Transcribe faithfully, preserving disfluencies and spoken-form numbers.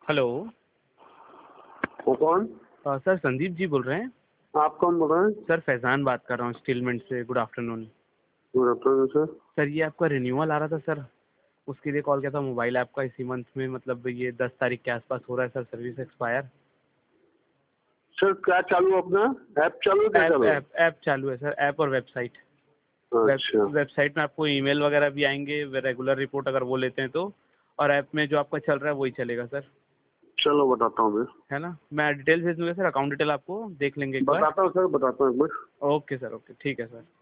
Hello. वो कौन? अ, sir Sandeep ji बोल रहे हैं? आप कौन बोल रहे हैं? सर फैज़ान बात कर रहा हूँ स्टीलमेंट से। Good afternoon. Good afternoon sir. Sir ये आपका रिन्यूअल आ रहा था सर, उसके लिए कॉल किया था। मोबाइल आपका इसी मंथ में मतलब ये दस तारीख के आसपास हो रहा है सर सर्विस एक्सपायर। सर क्या चालू है अपना? ऐप चालू है, क्या ऐप चालू है? ऐप ऐप चालू है सर, ऐप और वेबसाइट। वेब अच्छा वेबसाइट में आपको ईमेल वगैरह भी आएंगे, रेगुलर रिपोर्ट अगर वो लेते हैं तो। और ऐप में जो आपका चल रहा है वही चलेगा सर, चलो बताता हूँ मैं। है ना? मैं डिटेल भेज दूंगा सर, अकाउंट डिटेल आपको देख लेंगे एक बार। बताता हूँ सर, बताता हूँ एक बार। ओके सर, ओके ठीक है सर।